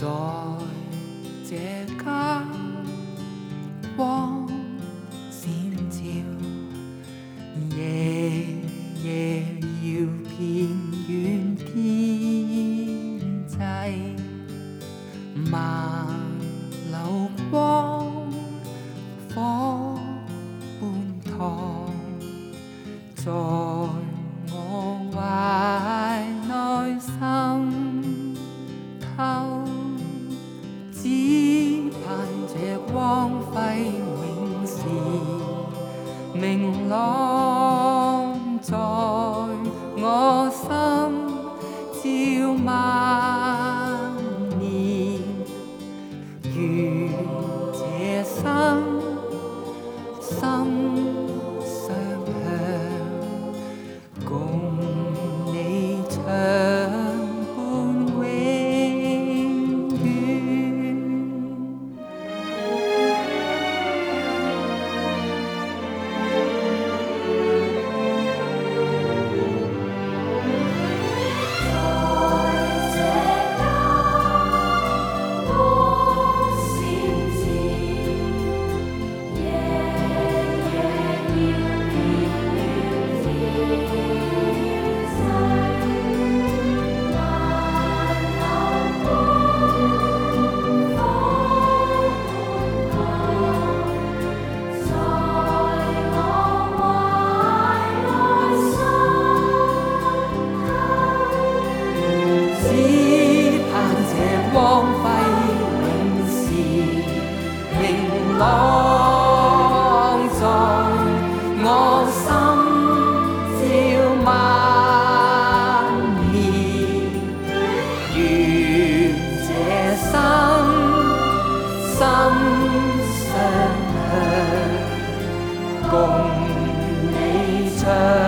在這家光閃照，夜夜遙遍遠天際，萬流光火般燙，在我懷內滲透，只盼這光輝永是明朗，在我心照萬年，願這生心相向，共你長伴永遠。光輝永是明朗，在我心照萬年，願這生心相向，共你長